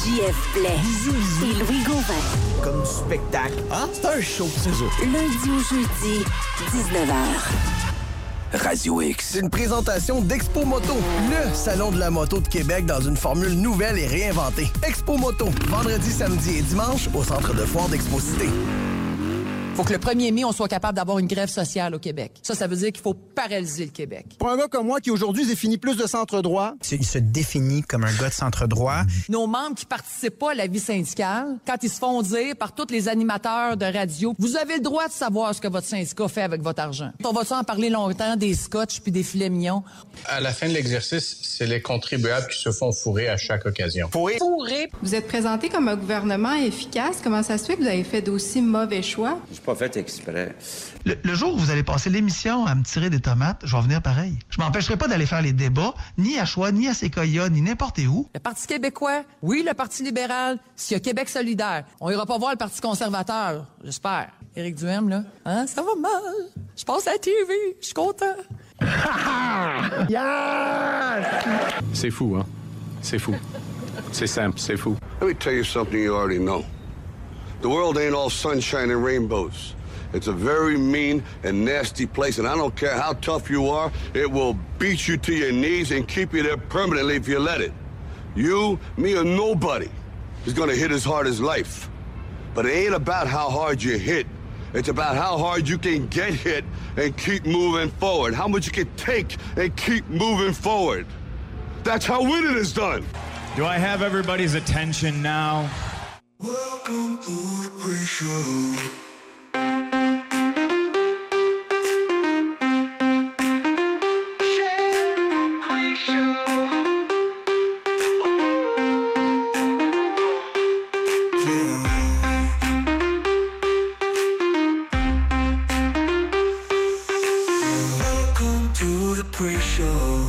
JF Blais et Louis Gauvin. Comme du spectacle. Ah, c'est un show, c'est ça. Lundi au jeudi, 19h. Radio X. C'est une présentation d'Expo Moto, le salon de la moto de Québec dans une formule nouvelle et réinventée. Expo Moto, vendredi, samedi et dimanche au centre de foire d'Expo-Cité. Faut que le 1er mai, on soit capable d'avoir une grève sociale au Québec. Ça veut dire qu'il faut paralyser le Québec. Pour un gars comme moi qui aujourd'hui définit plus de centre-droit. Il se définit comme un gars de centre-droit. Nos membres qui participent pas à la vie syndicale, quand ils se font dire par tous les animateurs de radio, vous avez le droit de savoir ce que votre syndicat fait avec votre argent. On va-tu en parler longtemps des scotch puis des filets mignons? À la fin de l'exercice, c'est les contribuables qui se font fourrer à chaque occasion. Fourrer. Vous êtes présenté comme un gouvernement efficace. Comment ça se fait que vous avez fait d'aussi mauvais choix? Pas fait exprès. Le jour où vous allez passer l'émission à me tirer des tomates, je vais venir pareil. Je m'empêcherai pas d'aller faire les débats, ni à Choix, ni à Séquoia, ni n'importe où. Le Parti québécois, oui, le Parti libéral, s'il y a Québec solidaire. On ira pas voir le Parti conservateur, j'espère. Éric Duhem, là, hein, ça va mal. Je passe à la TV, je suis content. C'est fou, hein? C'est fou. C'est simple, c'est fou. Let me tell you something you already know. The world ain't all sunshine and rainbows. It's a very mean and nasty place, and I don't care how tough you are, it will beat you to your knees and keep you there permanently if you let it. You, me, or nobody is gonna hit as hard as life. But it ain't about how hard you hit. It's about how hard you can get hit and keep moving forward. How much you can take and keep moving forward. That's how winning is done. Do I have everybody's attention now? Welcome to the pre-show. Welcome to the pre-show.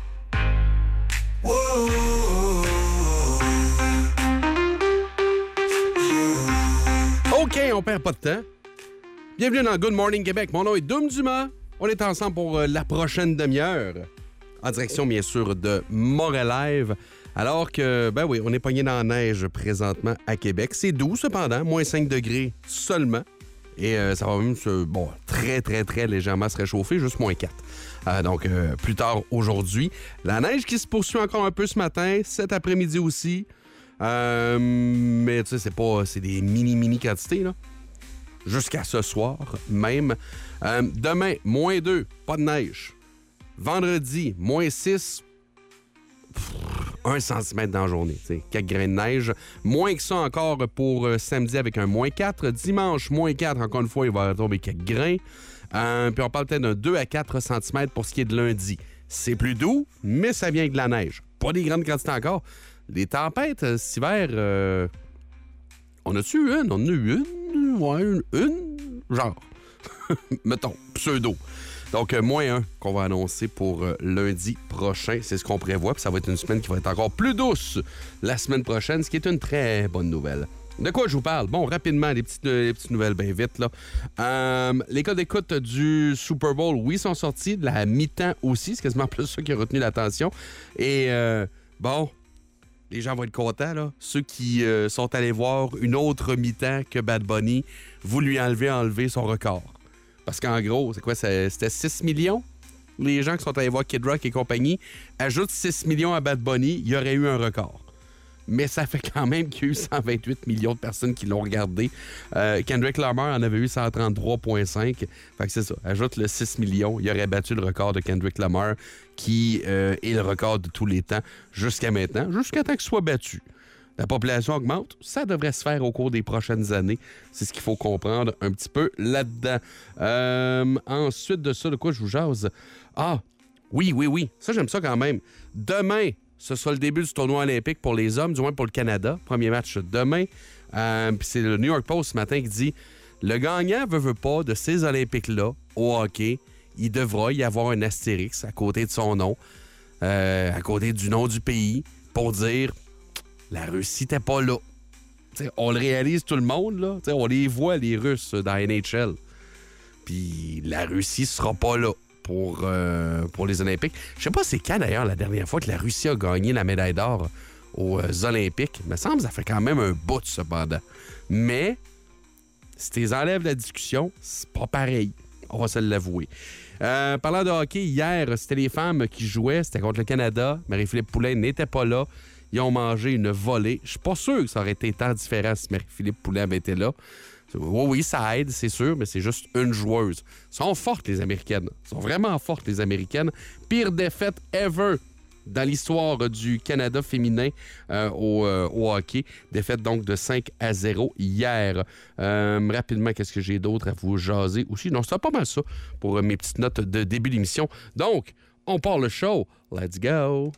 OK, on perd pas de temps. Bienvenue dans Good Morning Québec. Mon nom est Dom Dumas. On est ensemble pour la prochaine demi-heure. En direction, bien sûr, de Montréal. Alors que, ben oui, on est pogné dans la neige présentement à Québec. C'est doux, cependant. Moins 5 degrés seulement. Et ça va même très, très, très légèrement se réchauffer, juste moins 4. Donc, plus tard aujourd'hui. La neige qui se poursuit encore un peu ce matin, cet après-midi aussi. Mais tu sais, c'est des mini quantités, là. Jusqu'à ce soir, même. Demain, moins 2, pas de neige. Vendredi, moins 6, 1 cm dans la journée, t'sais, quelques grains de neige. Moins que ça encore pour samedi avec un moins 4. Dimanche, moins 4, encore une fois, il va tomber quelques grains. Puis on parle peut-être d'un 2 à 4 cm pour ce qui est de lundi. C'est plus doux, mais ça vient avec de la neige. Pas des grandes quantités encore. Les tempêtes, cet hiver, on a-tu eu une? On en a eu une? Ouais, une? Genre. Mettons, pseudo. Donc, moins 1 qu'on va annoncer pour lundi prochain. C'est ce qu'on prévoit. Puis ça va être une semaine qui va être encore plus douce la semaine prochaine, ce qui est une très bonne nouvelle. De quoi je vous parle? Bon, rapidement, les petites nouvelles bien vite, là. Les codes d'écoute du Super Bowl, oui, sont sortis. De la mi-temps aussi. C'est quasiment plus ça qui a retenu l'attention. Et, bon... Les gens vont être contents, là. Ceux qui sont allés voir une autre mi-temps que Bad Bunny, vous lui enlever son record. Parce qu'en gros, c'est quoi? C'était 6 millions? Les gens qui sont allés voir Kid Rock et compagnie ajoutent 6 millions à Bad Bunny, il y aurait eu un record. Mais ça fait quand même qu'il y a eu 128 millions de personnes qui l'ont regardé. Kendrick Lamar en avait eu 133,5. Fait que c'est ça. Ajoute le 6 millions. Il aurait battu le record de Kendrick Lamar, qui est le record de tous les temps jusqu'à maintenant, jusqu'à temps qu'il soit battu. La population augmente. Ça devrait se faire au cours des prochaines années. C'est ce qu'il faut comprendre un petit peu là-dedans. Ensuite de ça, de quoi je vous jase? Ah, oui. Ça, j'aime ça quand même. Demain, ce sera le début du tournoi olympique pour les hommes, du moins pour le Canada. Premier match demain. Puis c'est le New York Post ce matin qui dit « Le gagnant veut pas de ces Olympiques-là au hockey. Il devra y avoir un astérix à côté de son nom, à côté du nom du pays, pour dire « La Russie n'était pas là. » On le réalise tout le monde, là. On les voit, les Russes, dans NHL. Puis la Russie sera pas là pour les Olympiques. Je sais pas c'est quand, d'ailleurs, la dernière fois que la Russie a gagné la médaille d'or aux Olympiques. Il me semble que ça fait quand même un bout, cependant. Mais, si tu les enlèves de la discussion, c'est pas pareil. On va se l'avouer. Parlant de hockey, hier, c'était les femmes qui jouaient. C'était contre le Canada. Marie-Philippe Poulin n'était pas là. Ils ont mangé une volée. Je suis pas sûr que ça aurait été tant différent si Marie-Philippe Poulin avait été là. Oui, ça aide, c'est sûr, mais c'est juste une joueuse. Elles sont fortes, les Américaines. Elles sont vraiment fortes, les Américaines. Pire défaite ever dans l'histoire du Canada féminin au hockey. Défaite donc de 5-0 hier. Rapidement, qu'est-ce que j'ai d'autre à vous jaser aussi? Non, c'est pas mal ça pour mes petites notes de début d'émission. Donc, on part le show. Let's go!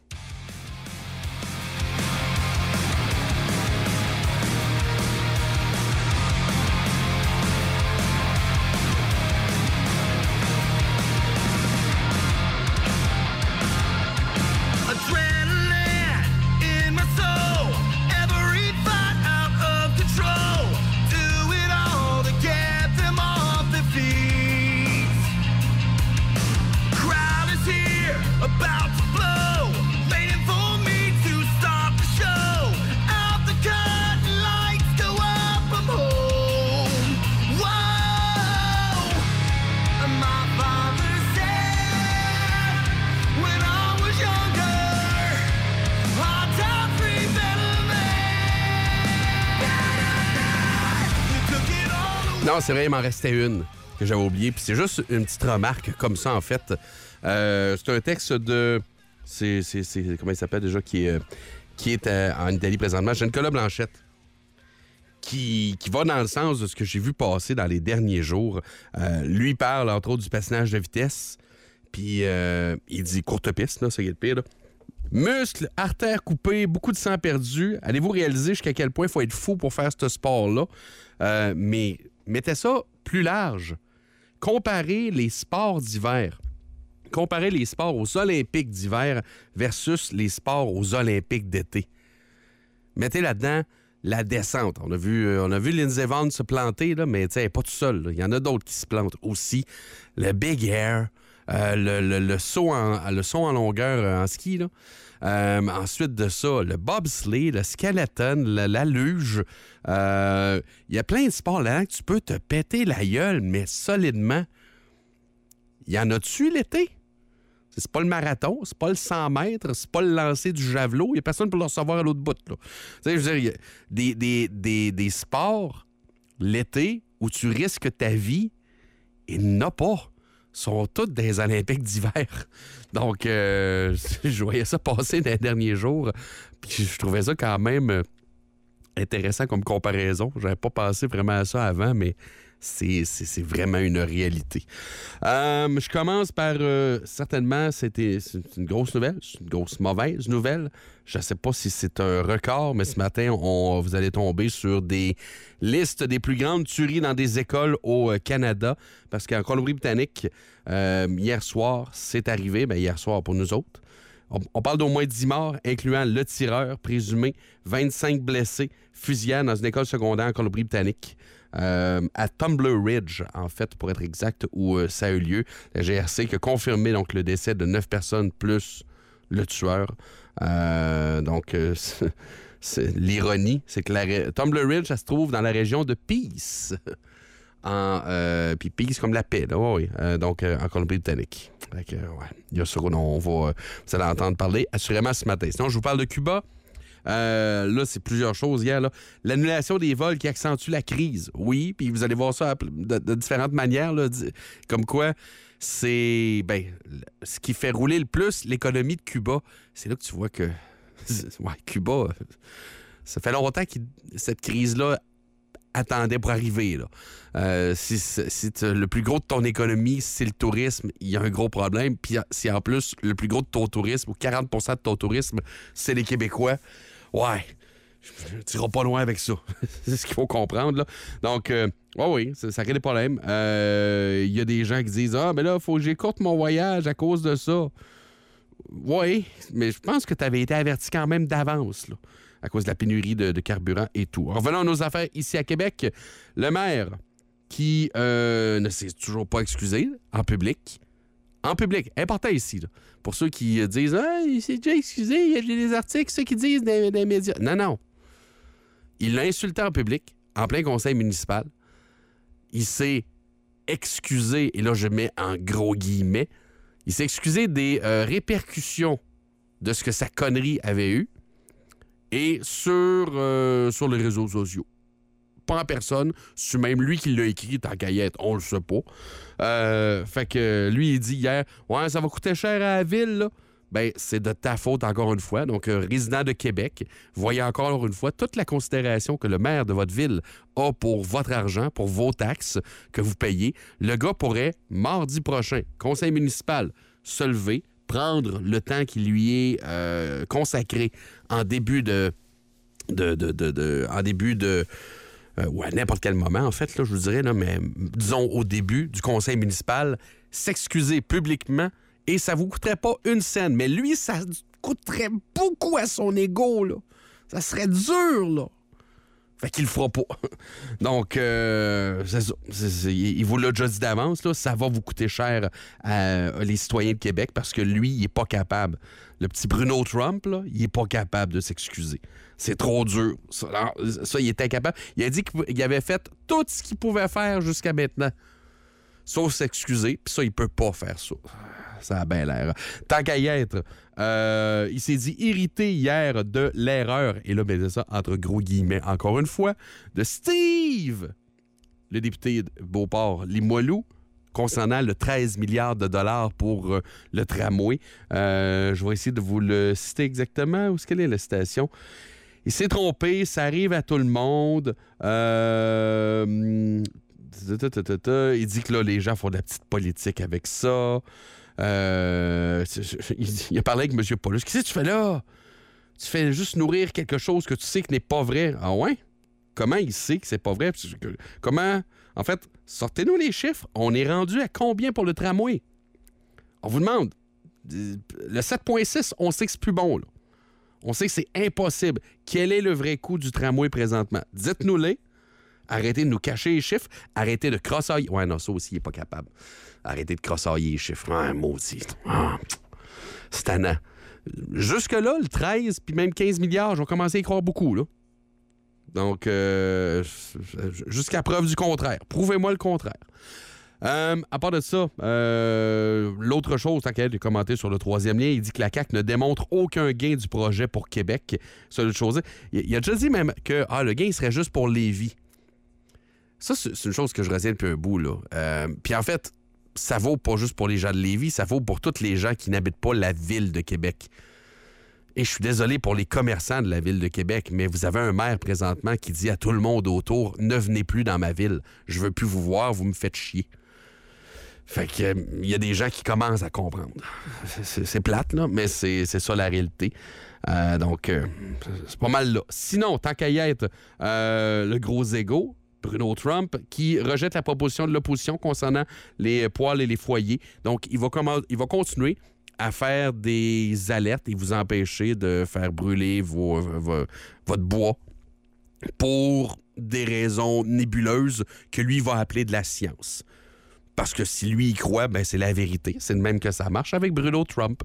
Non, c'est vrai, il m'en restait une que j'avais oubliée. Puis c'est juste une petite remarque comme ça, en fait. C'est un texte de... C'est comment il s'appelle déjà? Qui est en Italie présentement. J'ai Nicolas Blanchette. Qui va dans le sens de ce que j'ai vu passer dans les derniers jours. Lui parle, entre autres, du patinage de vitesse. Puis il dit courte piste, là, c'est le pire, là. Muscles, artères coupées, beaucoup de sang perdu. Allez-vous réaliser jusqu'à quel point il faut être fou pour faire ce sport-là? Mais mettez ça plus large. Comparez les sports d'hiver. Comparez les sports aux Olympiques d'hiver versus les sports aux Olympiques d'été. Mettez là-dedans la descente. On a vu Lindsey Vonn se planter, là, mais elle n'est pas tout seul. Il y en a d'autres qui se plantent aussi. Le Big Air, le saut en longueur en ski. Là. Ensuite de ça, le bobsleigh, le skeleton, la luge. Il y a plein de sports là que tu peux te péter la gueule, mais solidement. Y en a-tu l'été? C'est pas le marathon, c'est pas le 100 mètres, c'est pas le lancer du javelot. Il n'y a personne pour le recevoir à l'autre bout. Là. Tu sais, je veux dire, il y a des sports l'été où tu risques ta vie, il n'y en a pas. Ils sont tous des Olympiques d'hiver. Donc, je voyais ça passer dans les derniers jours. Puis je trouvais ça quand même intéressant comme comparaison. J'avais pas pensé vraiment à ça avant, mais c'est vraiment une réalité. Je commence par, certainement, c'est une grosse nouvelle, c'est une grosse mauvaise nouvelle. Je ne sais pas si c'est un record, mais ce matin, vous allez tomber sur des listes des plus grandes tueries dans des écoles au Canada, parce qu'en Colombie-Britannique, hier soir, c'est arrivé, hier soir pour nous autres. On parle d'au moins 10 morts, incluant le tireur présumé, 25 blessés, fusillés dans une école secondaire en Colombie-Britannique. À Tumbler Ridge, en fait, pour être exact, où ça a eu lieu. La GRC qui a confirmé donc, le décès de 9 personnes plus le tueur. L'ironie, c'est que Tumbler Ridge, ça se trouve dans la région de Peace. Puis Peace comme la paix, là, oui. Donc, en Colombie-Britannique. Il y a ça dont vous allez entendre parler assurément ce matin. Sinon, je vous parle de Cuba. Là, c'est plusieurs choses hier. Là. L'annulation des vols qui accentue la crise. Oui, puis vous allez voir ça de différentes manières. Là, comme quoi, c'est ce qui fait rouler le plus l'économie de Cuba. C'est là que tu vois que Cuba, ça fait longtemps que cette crise-là attendait pour arriver. Là. Si le plus gros de ton économie, c'est le tourisme, il y a un gros problème. Puis si en plus, le plus gros de ton tourisme, ou 40 % de ton tourisme, c'est les Québécois, tu iras pas loin avec ça. C'est ce qu'il faut comprendre. Là. Donc, oui, ça crée des problèmes. Il y a des gens qui disent « Ah, mais là, il faut que j'écourte mon voyage à cause de ça. » Oui, mais je pense que tu avais été averti quand même d'avance, là, à cause de la pénurie de carburant et tout. Revenons à nos affaires ici à Québec. Le maire qui ne s'est toujours pas excusé en public, En public. Important ici, là. Pour ceux qui disent « Ah, c'est déjà excusé, il y a des articles, ceux qui disent des médias. » Non. Il l'a insulté en public, en plein conseil municipal. Il s'est excusé, et là, je mets en gros guillemets, il s'est excusé des répercussions de ce que sa connerie avait eu et sur les réseaux sociaux. Pas en personne, c'est même lui qui l'a écrit, tant qu'à y être, on le sait pas. Fait que lui, il dit hier, « Ouais, ça va coûter cher à la ville, là. » Ben, c'est de ta faute encore une fois. Donc, résident de Québec, voyez encore une fois toute la considération que le maire de votre ville a pour votre argent, pour vos taxes que vous payez. Le gars pourrait, mardi prochain, conseil municipal, se lever, prendre le temps qui lui est consacré en début de ou à n'importe quel moment, en fait, là, je vous dirais, là, mais disons au début du conseil municipal, s'excuser publiquement et ça vous coûterait pas une scène. Mais lui, ça coûterait beaucoup à son ego, là. Ça serait dur, là. Fait qu'il le fera pas. Donc, c'est ça. Il vous l'a déjà dit d'avance, là, ça va vous coûter cher à les citoyens de Québec parce que lui, il est pas capable. Le petit Bruno Trump, là, il est pas capable de s'excuser. C'est trop dur. Ça, il est incapable. Il a dit qu'il avait fait tout ce qu'il pouvait faire jusqu'à maintenant, sauf s'excuser. Puis ça, il peut pas faire ça. Ça a bien l'air. Tant qu'à y être, il s'est dit irrité hier de l'erreur, et là, ben, c'est ça, entre gros guillemets, encore une fois, de Steve, le député de Beauport-Limoilou, concernant le 13 milliards de dollars pour le tramway. Je vais essayer de vous le citer exactement. Où est-ce qu'elle est, la citation? Il s'est trompé, ça arrive à tout le monde. Il dit que là, les gens font de la petite politique avec ça. Il a parlé avec M. Paulus. Qu'est-ce que tu fais là? Tu fais juste nourrir quelque chose que tu sais que n'est pas vrai. Ah ouais? Comment il sait que c'est pas vrai? Comment? En fait, sortez-nous les chiffres. On est rendu à combien pour le tramway? On vous demande. Le 7,6, on sait que c'est plus bon, là. On sait que c'est impossible. Quel est le vrai coût du tramway présentement? Dites-nous-les. Arrêtez de nous cacher les chiffres. Arrêtez de crossailler. Ouais, non, ça aussi, il n'est pas capable. Arrêtez de crossailler les chiffres. Ouais, maudit. C'est tannant. Jusque-là, le 13 puis même 15 milliards, je vais commencer à y croire beaucoup, là. Donc, jusqu'à preuve du contraire. Prouvez-moi le contraire. À part de ça, l'autre chose, tant qu'elle a commenté sur le troisième lien, il dit que la CAQ ne démontre aucun gain du projet pour Québec. Seule chose, il a déjà dit même que le gain il serait juste pour Lévis. Ça, c'est une chose que je retiens depuis un bout, là. Puis en fait, ça vaut pas juste pour les gens de Lévis, ça vaut pour tous les gens qui n'habitent pas la ville de Québec. Et je suis désolé pour les commerçants de la ville de Québec, mais vous avez un maire présentement qui dit à tout le monde autour « Ne venez plus dans ma ville. Je veux plus vous voir, vous me faites chier. » Fait que il y a des gens qui commencent à comprendre. C'est plate, là, mais c'est ça la réalité. Donc, c'est pas mal là. Sinon, tant qu'à y être, le gros égo, Bruno Trump, qui rejette la proposition de l'opposition concernant les poêles et les foyers. Donc, il va continuer à faire des alertes et vous empêcher de faire brûler votre bois pour des raisons nébuleuses que lui va appeler de la science. Parce que si lui y croit, ben c'est la vérité. C'est de même que ça marche avec Bruno Trump.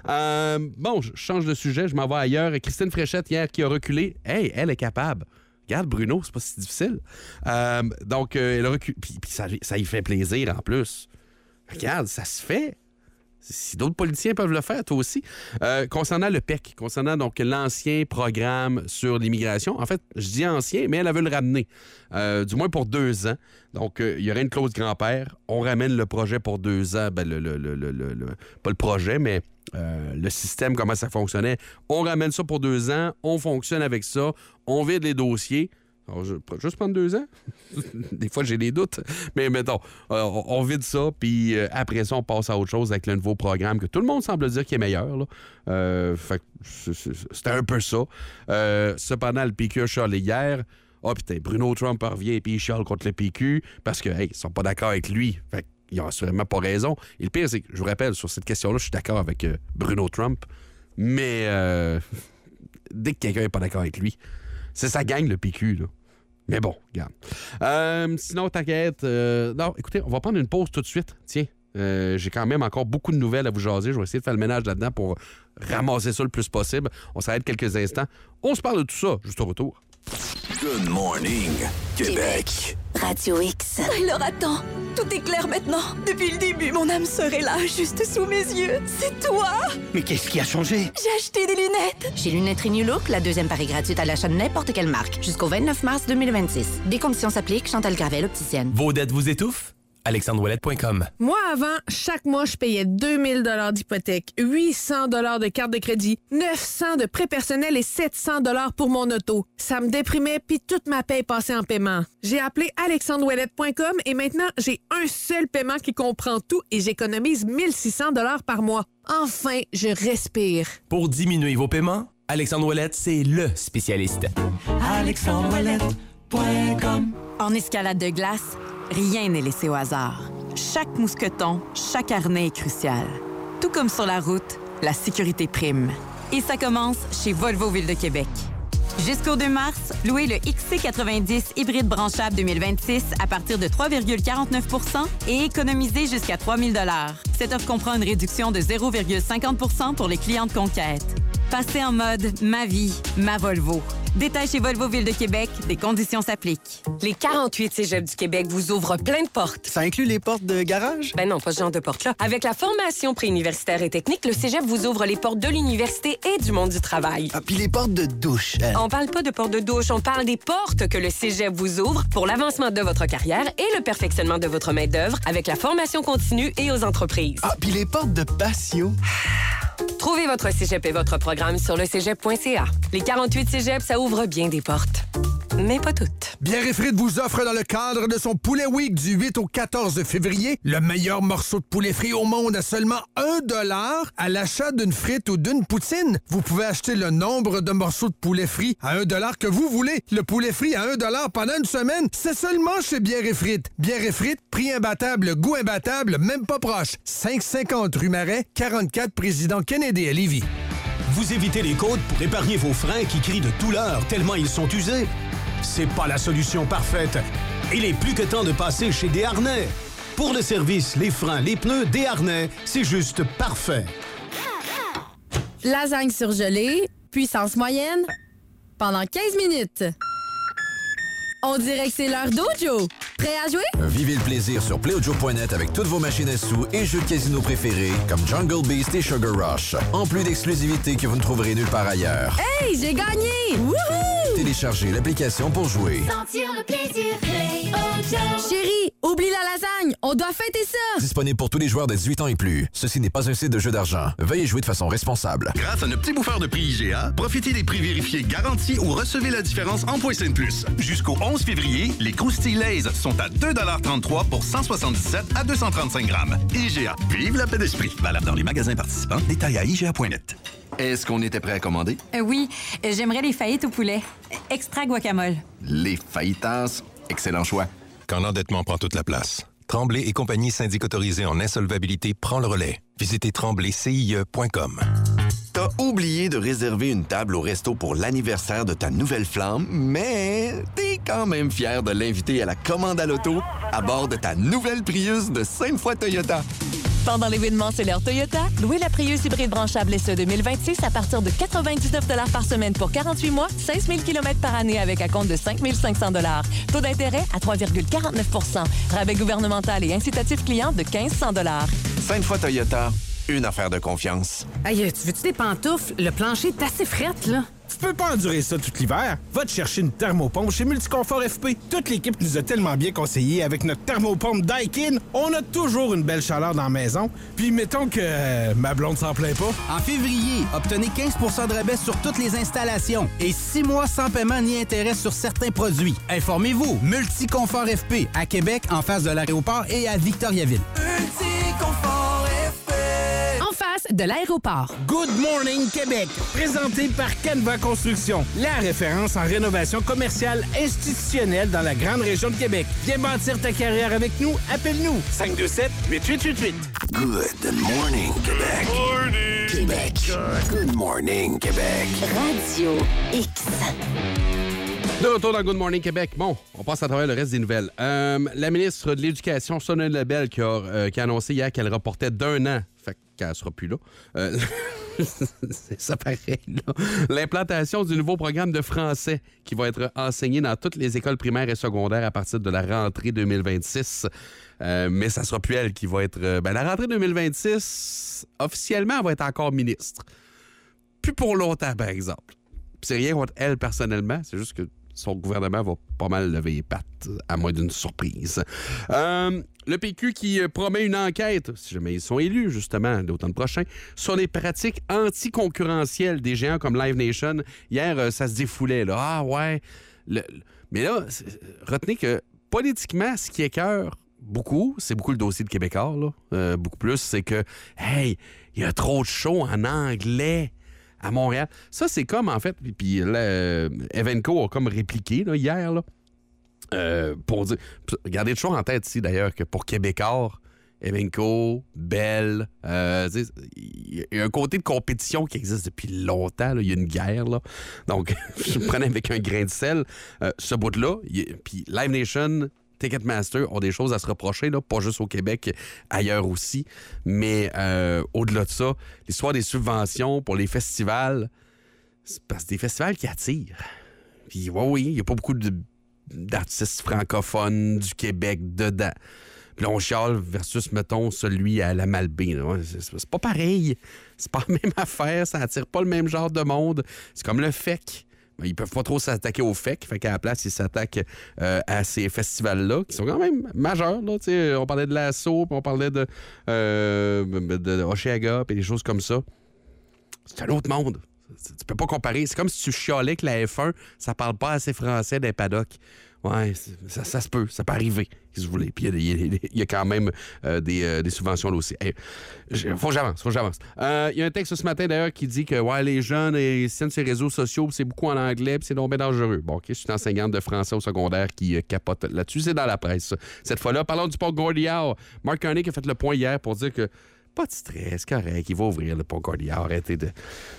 Bon, je change de sujet, je m'en vais ailleurs. Christine Fréchette, hier, qui a reculé. Hey, elle est capable. Regarde, Bruno, c'est pas si difficile. Donc, elle a reculé. Puis ça y fait plaisir, en plus. Regarde, ça se fait. Si d'autres politiciens peuvent le faire, toi aussi. Concernant le PEC, concernant donc l'ancien programme sur l'immigration, en fait, je dis ancien, mais elle veut le ramener, du moins pour 2 ans. Donc, il y aurait une clause grand-père. On ramène le projet pour 2 ans. Ben, pas le projet, mais le système, comment ça fonctionnait. On ramène ça pour 2 ans. On fonctionne avec ça. On vide les dossiers. Alors, juste prendre 2 ans? Des fois, j'ai des doutes. Mais mettons, on vide ça, puis après ça, on passe à autre chose avec le nouveau programme que tout le monde semble dire qu'il est meilleur, là. Fait que c'était un peu ça. Cependant, le PQ a chialé hier. Ah, putain, Bruno Trump revient et puis il chiale contre le PQ parce que, hey, ils sont pas d'accord avec lui. Fait qu'ils ont assurément pas raison. Et le pire, c'est que, je vous rappelle, sur cette question-là, je suis d'accord avec Bruno Trump. Mais dès que quelqu'un n'est pas d'accord avec lui, c'est sa gang, le PQ, là. Mais bon, regarde. Sinon, t'inquiète. Non, écoutez, on va prendre une pause tout de suite. Tiens, J'ai quand même encore beaucoup de nouvelles à vous jaser. Je vais essayer de faire le ménage là-dedans pour ramasser ça le plus possible. On s'arrête quelques instants. On se parle de tout ça, juste au retour. Good morning, Québec. Radio X. Alors attends, tout est clair maintenant. Depuis le début, mon âme sœur est là, juste sous mes yeux. C'est toi! Mais qu'est-ce qui a changé? J'ai acheté des lunettes. Chez Lunettes Renew Look, la deuxième parie gratuite à l'achat de n'importe quelle marque. Jusqu'au 29 mars 2026. Des conditions s'appliquent. Chantal Gravel, opticienne. Vos dettes vous étouffent? AlexandreOuellette.com. Moi, avant, chaque mois, je payais 2000 $ d'hypothèque, 800 $ de carte de crédit, 900 de prêt personnel et 700 $ pour mon auto. Ça me déprimait, puis toute ma paye passait en paiement. J'ai appelé AlexandreOuellette.com et maintenant, j'ai un seul paiement qui comprend tout et j'économise 1600 $ par mois. Enfin, je respire. Pour diminuer vos paiements, Alexandre Ouellette, c'est le spécialiste. AlexandreOuellette.com. En escalade de glace, rien n'est laissé au hasard. Chaque mousqueton, chaque harnais est crucial. Tout comme sur la route, la sécurité prime. Et ça commence chez Volvo Ville de Québec. Jusqu'au 2 mars, louez le XC90 hybride branchable 2026 à partir de 3,49 % et économisez jusqu'à 3 000 $. Cette offre comprend une réduction de 0,50 % pour les clients de conquête. Passez en mode « Ma vie, ma Volvo ». Détail chez Volvo Ville de Québec, des conditions s'appliquent. Les 48 cégeps du Québec vous ouvrent plein de portes. Ça inclut les portes de garage? Ben non, pas ce genre de portes-là. Avec la formation préuniversitaire et technique, le cégep vous ouvre les portes de l'université et du monde du travail. Ah, puis les portes de douche. On parle pas de portes de douche, on parle des portes que le cégep vous ouvre pour l'avancement de votre carrière et le perfectionnement de votre main-d'œuvre avec la formation continue et aux entreprises. Ah, puis les portes de patio. Trouvez votre cégep et votre programme sur le cégep.ca. Les 48 cégeps, ça ouvre bien des portes. Mais pas toutes. Bière Frites vous offre dans le cadre de son Poulet Week du 8 au 14 février le meilleur morceau de poulet frit au monde à seulement 1 $ à l'achat d'une frite ou d'une poutine. Vous pouvez acheter le nombre de morceaux de poulet frit à 1 $ que vous voulez. Le poulet frit à 1 $ pendant une semaine, c'est seulement chez Bière et Frites. Bière et Frites, prix imbattable, goût imbattable, même pas proche. 550 rue Marais, 44 Président Kennedy à Lévis. Vous évitez les côtes pour épargner vos freins qui crient de tout l'heure tellement ils sont usés? C'est pas la solution parfaite. Il est plus que temps de passer chez Desharnais. Pour le service, les freins, les pneus, Desharnais, c'est juste parfait. Lasagne surgelée, puissance moyenne, pendant 15 minutes. On dirait que c'est l'heure d'Ojo. Prêt à jouer? Vivez le plaisir sur PlayOjo.net avec toutes vos machines à sous et jeux de casino préférés comme Jungle Beast et Sugar Rush. En plus d'exclusivités que vous ne trouverez nulle part ailleurs. Hey, j'ai gagné! Wouhou! Téléchargez l'application pour jouer. Sentir le plaisir, PlayOjo. Chérie, oublie la lasagne, on doit fêter ça! Disponible pour tous les joueurs de 18 ans et plus. Ceci n'est pas un site de jeu d'argent. Veuillez jouer de façon responsable. Grâce à nos petits bouffeurs de prix IGA, profitez des prix vérifiés garantis ou recevez la différence en points plus. Jusqu'au 11 février, les Croustilles Lay's sont à 2,33 $ pour 177 à 235 grammes. IGA, vive la paix d'esprit. Valable dans les magasins participants. Détails à IGA.net. Est-ce qu'on était prêt à commander? Oui, j'aimerais les fajitas au poulet. Extra guacamole. Les fajitas, excellent choix. Quand l'endettement prend toute la place, Tremblay et compagnie syndic autorisée en insolvabilité prend le relais. Visitez tremblaycie.com. T'as oublié de réserver une table au resto pour l'anniversaire de ta nouvelle flamme, mais t'es quand même fier de l'inviter à la commande à l'auto à bord de ta nouvelle Prius de Sainte-Foy Toyota. Pendant l'événement C'est l'heure Toyota, louez la Prius hybride branchable SE 2026 à partir de 99 $ par semaine pour 48 mois, 16 000 km par année avec acompte de 5 500 $. Taux d'intérêt à 3,49 %. Rabais gouvernemental et incitatif client de 1 500 $. Sainte-Foy Toyota, une affaire de confiance. Hey, tu veux-tu des pantoufles? Le plancher est assez frette, là. Tu peux pas endurer ça tout l'hiver. Va te chercher une thermopompe chez Multiconfort FP. Toute l'équipe nous a tellement bien conseillé avec notre thermopompe Daikin. On a toujours une belle chaleur dans la maison. Puis mettons que ma blonde s'en plaint pas. En février, obtenez 15 % de rabais sur toutes les installations et 6 mois sans paiement ni intérêt sur certains produits. Informez-vous. Multiconfort FP à Québec, en face de l'aéroport et à Victoriaville. Multiconfort FP. En face de l'aéroport. Good Morning Québec, présenté par Canva Construction, la référence en rénovation commerciale institutionnelle dans la grande région de Québec. Viens bâtir ta carrière avec nous, appelle-nous 527-8888. Good morning, Québec. Morning. Québec. Good morning, Québec. Radio X. De retour dans Good Morning Québec. Bon, on passe à travers le reste des nouvelles. La ministre de l'Éducation, Sonia Lebel, qui a annoncé hier qu'elle reportait d'1 an, fait qu'elle ne sera plus là. C'est ça pareil, là. L'implantation du nouveau programme de français qui va être enseigné dans toutes les écoles primaires et secondaires à partir de la rentrée 2026. Mais ça sera plus elle qui va être... la rentrée 2026, officiellement, elle va être encore ministre. Plus pour longtemps, par exemple. Puis c'est rien contre elle personnellement, c'est juste que son gouvernement va pas mal lever les pattes, à moins d'une surprise. Le PQ qui promet une enquête, si jamais ils sont élus, justement, l'automne prochain, sur les pratiques anticoncurrentielles des géants comme Live Nation. Hier, ça se défoulait, là. Ah ouais. Mais là, retenez que politiquement, ce qui écœure beaucoup, c'est beaucoup le dossier de Québécois, là. Beaucoup plus, c'est que, hey, il y a trop de shows en anglais à Montréal. Ça, c'est comme, en fait, puis là, Evenco a comme répliqué là, hier, là, pour dire... Gardez toujours en tête ici, d'ailleurs, que pour Québécois, Evenco, Bell, il y a un côté de compétition qui existe depuis longtemps. Il y a une guerre, là. Donc, je me prenais avec un grain de sel. Ce bout-là, puis Live Nation... Ticketmaster ont des choses à se reprocher, là, pas juste au Québec, ailleurs aussi. Mais au-delà de ça, l'histoire des subventions pour les festivals, c'est parce que des festivals qui attirent. Puis oui, il n'y a pas beaucoup d'artistes francophones du Québec dedans. Puis là, on chiale versus, mettons, celui à la Malbaie. C'est pas pareil. C'est pas la même affaire. Ça attire pas le même genre de monde. C'est comme le FEC. Ils peuvent pas trop s'attaquer au FEC, fait qu'à la place, ils s'attaquent à ces festivals-là, qui sont quand même majeurs. Là, on parlait de l'Assaut, puis on parlait de Oshéaga, puis des choses comme ça. C'est un autre monde. Tu peux pas comparer. C'est comme si tu chialais que la F1, ça parle pas assez français des paddocks. Ouais, ça se peut, ça peut arriver, si vous voulez. Puis il y a quand même des subventions là aussi. Hey, faut que j'avance. Il y a un texte ce matin, d'ailleurs, qui dit que ouais, les jeunes, ils tiennent ces réseaux sociaux, c'est beaucoup en anglais, puis c'est donc bien dangereux. Bon, OK, je suis enseignante de français au secondaire qui capote là-dessus. C'est dans la presse, ça. Cette fois-là, parlons du pont Gordillard. Mark Carney qui a fait le point hier pour dire que pas de stress, correct, il va ouvrir le pont Gordillard. Arrêtez de...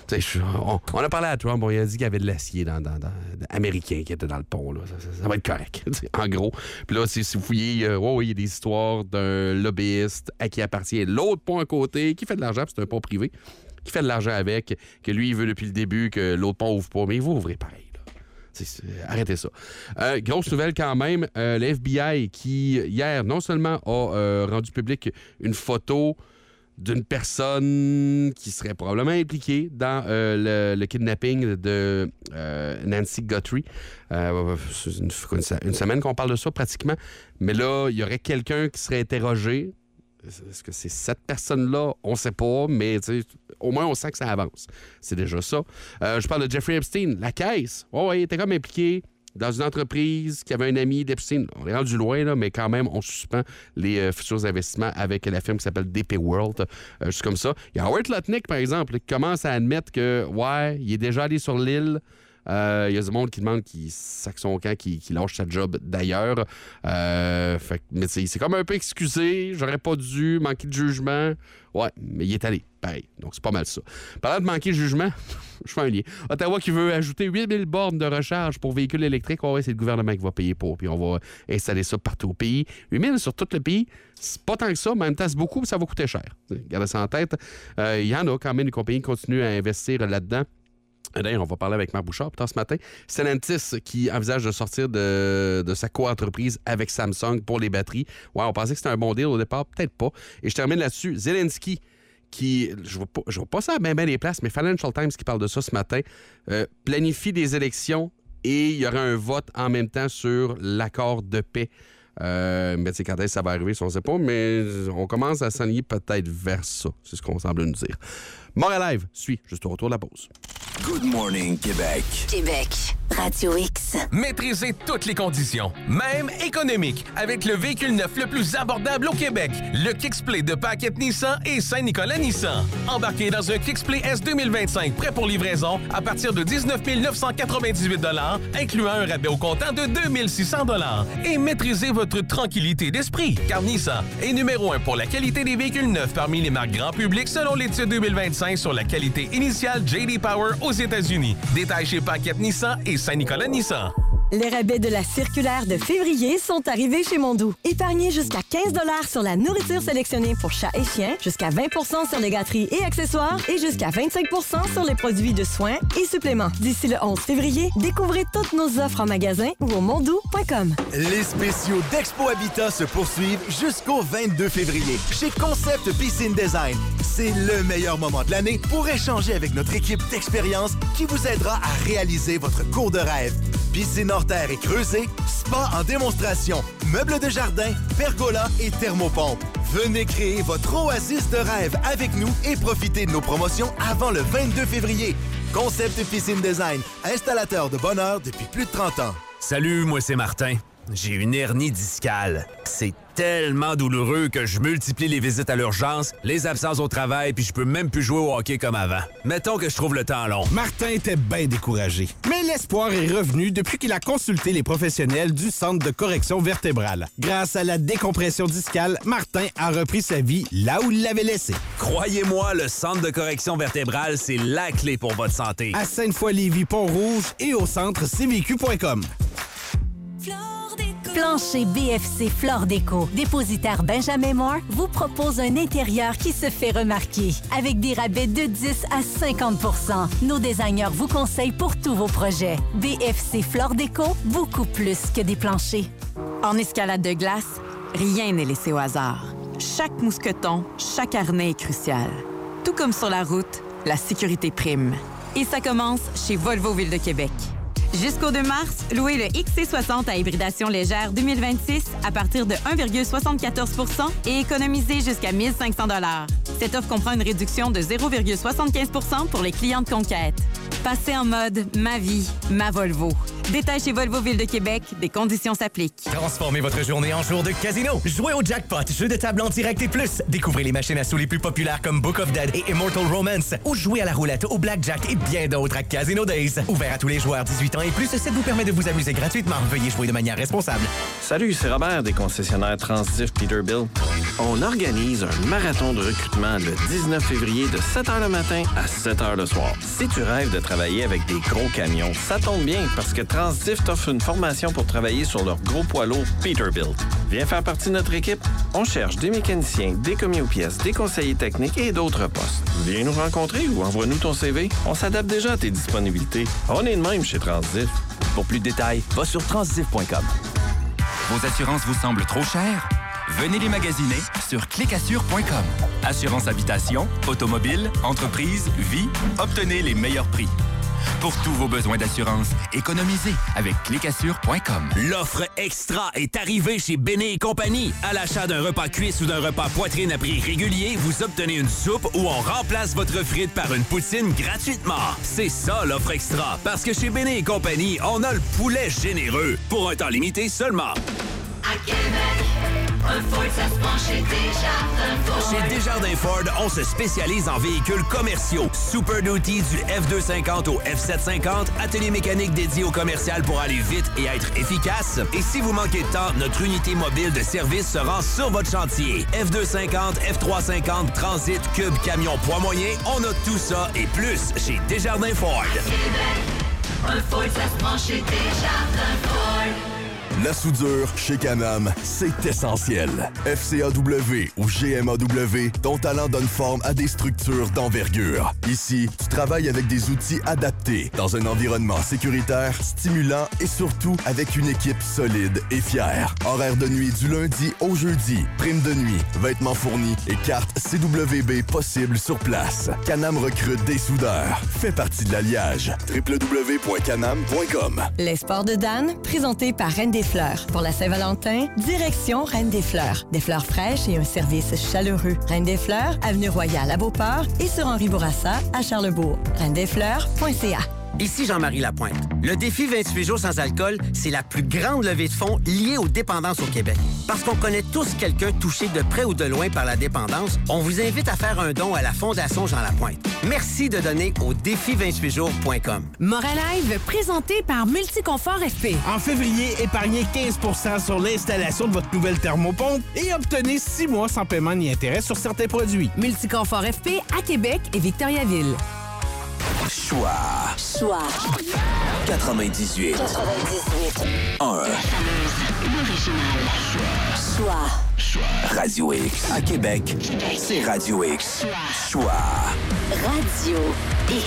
On a parlé à Trump, il a dit qu'il y avait de l'acier américain qui était dans le pont. Là. Ça va être correct, en gros. Puis là, si vous fouillez, il y a des histoires d'un lobbyiste à qui appartient l'autre pont à côté, qui fait de l'argent, puis c'est un pont privé, qui fait de l'argent avec, que lui, il veut depuis le début que l'autre pont ouvre pas, mais il va ouvrir pareil. Arrêtez ça. Grosse nouvelle quand même, le FBI qui, hier, non seulement a rendu public une photo d'une personne qui serait probablement impliquée dans le kidnapping de Nancy Guthrie. C'est une semaine qu'on parle de ça pratiquement. Mais là, il y aurait quelqu'un qui serait interrogé. Est-ce que c'est cette personne-là? On ne sait pas, mais au moins on sent que ça avance. C'est déjà ça. Je parle de Jeffrey Epstein. La caisse, il était comme impliqué dans une entreprise qui avait un ami d'Epstein. On est rendu loin, là, mais quand même, on suspend les futurs investissements avec la firme qui s'appelle DP World. Juste comme ça. Il y a Howard Lutnick, par exemple, qui commence à admettre que, il est déjà allé sur l'île. Il y a du monde qui demande qu'il sac son camp, qu'il lâche sa job d'ailleurs. Mais c'est comme un peu excusé. J'aurais pas dû manquer de jugement. Ouais, mais il est allé. Pareil. Donc, c'est pas mal ça. Parlant de manquer de jugement, je fais un lien. Ottawa qui veut ajouter 8000 bornes de recharge pour véhicules électriques. C'est le gouvernement qui va payer pour. Puis on va installer ça partout au pays. 8000 sur tout le pays, c'est pas tant que ça. Mais en même temps, c'est beaucoup, mais ça va coûter cher. Gardez ça en tête. Il y en a quand même des compagnies qui continuent à investir là-dedans. D'ailleurs, on va parler avec Marc Bouchard plus tard ce matin. Stellantis qui envisage de sortir de sa co-entreprise avec Samsung pour les batteries. Ouais, on pensait que c'était un bon deal au départ, peut-être pas. Et je termine là-dessus. Zelensky qui, je vois pas ça à bien les places, mais Financial Times qui parle de ça ce matin, planifie des élections et il y aura un vote en même temps sur l'accord de paix. Mais quand est-ce que ça va arriver, on ne sait pas, mais on commence à s'enligner peut-être vers ça. C'est ce qu'on semble nous dire. Montréal Live suit juste au retour de la pause. Good morning, Québec. Québec, Radio X. Maîtrisez toutes les conditions, même économiques, avec le véhicule neuf le plus abordable au Québec, le Kixplay de Paquette Nissan et Saint-Nicolas Nissan. Embarquez dans un Kixplay S 2025 prêt pour livraison à partir de 19 998 $, incluant un rabais au comptant de 2 600 $. Et maîtrisez votre tranquillité d'esprit, car Nissan est numéro 1 pour la qualité des véhicules neufs parmi les marques grand public selon l'étude 2025 sur la qualité initiale J.D. Power aux États-Unis. Détails chez Paquette Nissan et Saint-Nicolas Nissan. Les rabais de la circulaire de février sont arrivés chez Mondou. Épargnez jusqu'à 15 $ sur la nourriture sélectionnée pour chats et chiens, jusqu'à 20 % sur les gâteries et accessoires et jusqu'à 25 % sur les produits de soins et suppléments. D'ici le 11 février, découvrez toutes nos offres en magasin ou au mondou.com. Les spéciaux d'Expo Habitat se poursuivent jusqu'au 22 février chez Concept Piscine Design. C'est le meilleur moment de l'année pour échanger avec notre équipe d'expérience qui vous aidera à réaliser votre cours de rêve. Piscine hors terre et creusée, spa en démonstration, meubles de jardin, pergola et thermopompe. Venez créer votre oasis de rêve avec nous et profitez de nos promotions avant le 22 février. Concept Piscine Design, installateur de bonheur depuis plus de 30 ans. Salut, moi c'est Martin. J'ai une hernie discale. C'est tellement douloureux que je multiplie les visites à l'urgence, les absences au travail, puis je peux même plus jouer au hockey comme avant. Mettons que je trouve le temps long. Martin était bien découragé. Mais l'espoir est revenu depuis qu'il a consulté les professionnels du Centre de correction vertébrale. Grâce à la décompression discale, Martin a repris sa vie là où il l'avait laissé. Croyez-moi, le Centre de correction vertébrale, c'est la clé pour votre santé. À Sainte-Foy-Lévis, Pont-Rouge et au centre cvq.com. Plancher BFC Flore Déco, dépositaire Benjamin Moore, vous propose un intérieur qui se fait remarquer. Avec des rabais de 10 à 50 %. Nos designers vous conseillent pour tous vos projets. BFC Flore Déco, beaucoup plus que des planchers. En escalade de glace, rien n'est laissé au hasard. Chaque mousqueton, chaque harnais est crucial. Tout comme sur la route, la sécurité prime. Et ça commence chez Volvo Ville de Québec. Jusqu'au 2 mars, louez le XC60 à hybridation légère 2026 à partir de 1,74 % et économisez jusqu'à 1 500 $. Cette offre comprend une réduction de 0,75 % pour les clients de conquête. Passez en mode « Ma vie, ma Volvo ». Détail chez Volvo Ville de Québec, des conditions s'appliquent. Transformez votre journée en jour de casino. Jouez au jackpot, jeu de table en direct et plus. Découvrez les machines à sous les plus populaires comme Book of Dead et Immortal Romance. Ou jouez à la roulette, au blackjack et bien d'autres à Casino Days. Ouvert à tous les joueurs 18 ans et plus, ça vous permet de vous amuser gratuitement. Veuillez jouer de manière responsable. Salut, c'est Robert des concessionnaires Transdiff Peterbilt. On organise un marathon de recrutement le 19 février de 7h le matin à 7h le soir. Si tu rêves de travailler avec des gros camions, ça tombe bien parce que Transdiff t'offre une formation pour travailler sur leur gros poids lourd Peterbilt. Viens faire partie de notre équipe. On cherche des mécaniciens, des commis aux pièces, des conseillers techniques et d'autres postes. Viens nous rencontrer ou envoie-nous ton CV. On s'adapte déjà à tes disponibilités. On est de même chez Transdiff. Pour plus de détails, va sur transdiff.com. Vos assurances vous semblent trop chères? Venez les magasiner sur clicassure.com. Assurance habitation, automobile, entreprise, vie, obtenez les meilleurs prix. Pour tous vos besoins d'assurance, économisez avec clicassure.com. L'offre extra est arrivée chez Béné et compagnie. À l'achat d'un repas cuisse ou d'un repas poitrine à prix régulier, vous obtenez une soupe ou on remplace votre frite par une poutine gratuitement. C'est ça l'offre extra. Parce que chez Béné et compagnie, on a le poulet généreux. Pour un temps limité seulement. À Québec, un Ford, ça se prend chez Desjardins Ford. Chez Desjardins Ford, on se spécialise en véhicules commerciaux. Super Duty du F250 au F750, atelier mécanique dédié au commercial pour aller vite et être efficace. Et si vous manquez de temps, notre unité mobile de service se rend sur votre chantier. F250, F350, Transit, Cube, Camion, Poids moyen, on a tout ça et plus chez Desjardins Ford. À Québec, un Ford, ça se prend chez Desjardins Ford. La soudure chez Can-Am, c'est essentiel. FCAW ou GMAW, ton talent donne forme à des structures d'envergure. Ici, tu travailles avec des outils adaptés, dans un environnement sécuritaire, stimulant et surtout avec une équipe solide et fière. Horaire de nuit du lundi au jeudi, prime de nuit, vêtements fournis et carte CWB possible sur place. Can-Am recrute des soudeurs. Fais partie de l'alliage. www.canam.com. Les sports de Dan, présentés par Reine des Fleurs. Pour la Saint-Valentin, direction Reine des Fleurs. Des fleurs fraîches et un service chaleureux. Reine des Fleurs, avenue Royale à Beauport et sur Henri Bourassa à Charlebourg. reine-des-fleurs.ca. Ici Jean-Marie Lapointe. Le défi 28 jours sans alcool, c'est la plus grande levée de fonds liée aux dépendances au Québec. Parce qu'on connaît tous quelqu'un touché de près ou de loin par la dépendance, on vous invite à faire un don à la Fondation Jean Lapointe. Merci de donner au défi28jours.com. Moralive, présenté par Multiconfort FP. En février, épargnez 15 % sur l'installation de votre nouvelle thermopompe et obtenez 6 mois sans paiement ni intérêt sur certains produits. Multiconfort FP à Québec et Victoriaville. Choix. 98. 1. L'original. Choix. Radio X. À Québec, c'est Radio X. Choix. Radio X.